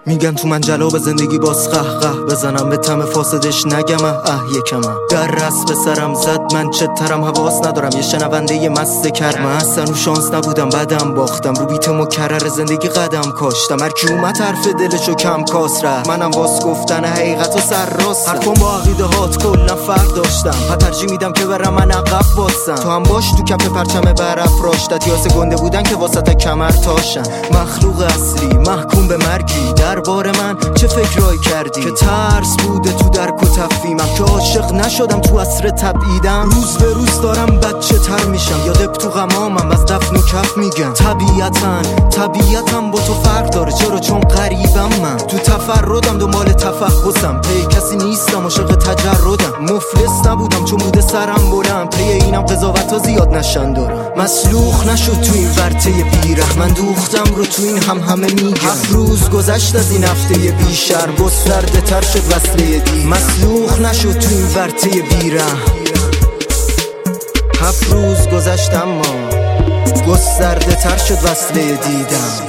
میگن تو من جلاب زندگی باز قهقه بزنم به طعم فاسدش نگم یکمم در رس به سرم زد من چترم حواس ندارم یه شنونده مست کرم اصلا رو شانس نبودم بعدم باختم رو بیت مکرر زندگی قدم کاشتم هر کی اومد حرف دلشو کم کاس رفت منم واس گفتن حقیقت و سر راستم حرفم با عقیده هات کلا فرق داشتم ترجیح میدم که برم من عقب واسم تو هم باش تو کف پرچم برافراشتت یاسه گنده بودن که واسط کمر تاشن مخلوق اصلی محکوم به مرگی دربار من چه فکرایی کردی که ترس بوده تو درک و تفهیمم که عاشق نشدم تو عصر تبعیدم روز به روز دارم بچه تر میشم یاد تو غمامم از دفن و کف میگم طبیعتم با تو فرق داره چرا چون قریبم من تو تفردم دنبال تفحصم پی کسی نیستم عاشق تجردم مفلس نبودم چون بوده سرم بلند پی اینم قضاوت ها زیاد نشن دارم مسلوخ نشد تو این ورطه بیره من دوختم رو تو این همه میگم 7 روز گذشت از این هفته بیشرم گسترده تر شد وصله دی مسلوخ نشد تو این ورطه بیره 7 روز گذشت اما گسترده تر شد وصله دیدم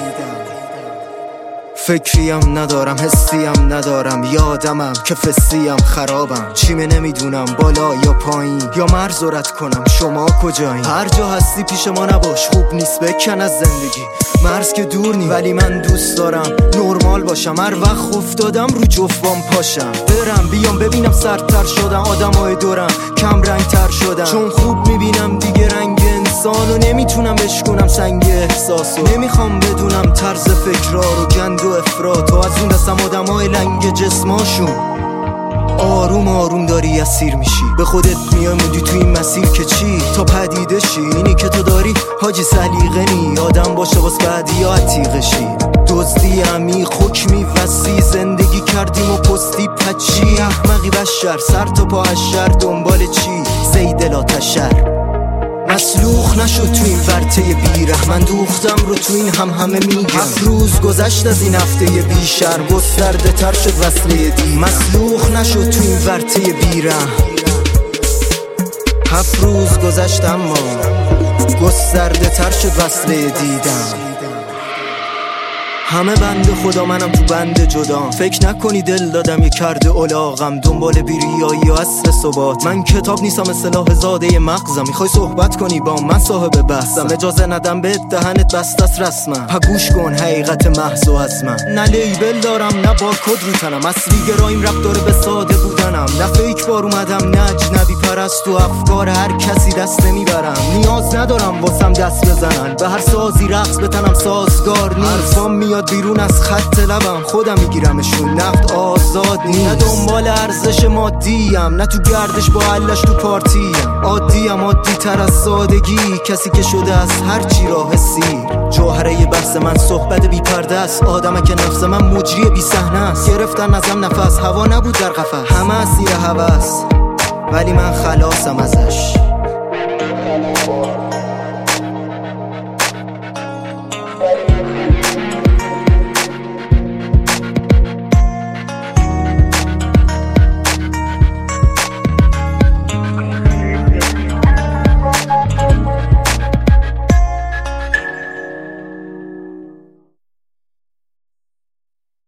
فکریم ندارم حسیم ندارم یادمم که فسیم خرابم چیمه نمیدونم بالا یا پایین یا مرز رد کنم شما کجایین هر جا هستی پیش ما نباش خوب نیست بکن از زندگی مرز که دور نی ولی من دوست دارم نرمال باشم هر وقت افتادم رو جفوام پاشم برم بیام ببینم سردتر شدم آدمای دورم کم رنگ تر شدم چون خوب میبینم دیگه رنگ انسانو نمیتونم بشکنم سنگ احساسو نمیخوام بدونم طرز فکرها رو گند و افراط و از اون دستم آدمای لنگ جسماشون آروم آروم داری اسیر میشی به خودت میای موندی تو این مسیر که چی تا پدیده شی اینی که تو داری حاجی سلیقه نی آدم باشه واس بعدی یا عتیقه شی دزدی عمیق حکمی وسیع زندگی کردیم و پستی پچی احمقی بشر سر تا پا اشر دنبال چی زید لا تشر مسلوخ نشد تو این ورطه بیره من دوختم رو تو این همه میگم 7 روز گذشت از این هفته بیشرم گسترده تر شد وصله دی مسلوخ نشد تو این ورطه بیره 7 روز گذشت اما گسترده تر شد وصله دیدم همه بند خدا منم تو بند جدا فکر نکنی دل دادم یه کرده الاغم دنبال بیریایی و اصل ثبات من کتاب نیستم اصطلاح زاده مغزم میخوای صحبت کنی با من صاحب بحثم اجازه ندم به دهنت بست است رسمم پگوش کن حقیقت محض و از من نه لیبل دارم نه بارکد رو تنم اصلی گراییم رب داره به ساده بودنم نه فیک بار اومدم نه اجنبی پرست و افکار هر کسی دست نمیبرم نیاز ندارم واسم دست بزنن به هر سازی رقص بتنم سازگار نیست حرفام میاد بیرون از خط لبم خودم میگیرمشون نفت آزاد نیست نه دنبال ارزش مادیم نه تو گردش با علش تو پارتیم عادیم عادی تر از سادگی کسی که شده از هر چی راه سیر جوهره بحث من صحبت بی پرده است آدمه که نفس من مجری بی صحنه است گرفتن ازم نفس هوا نبود در قفس همه اسیر هوس ولی من خلاصم ازش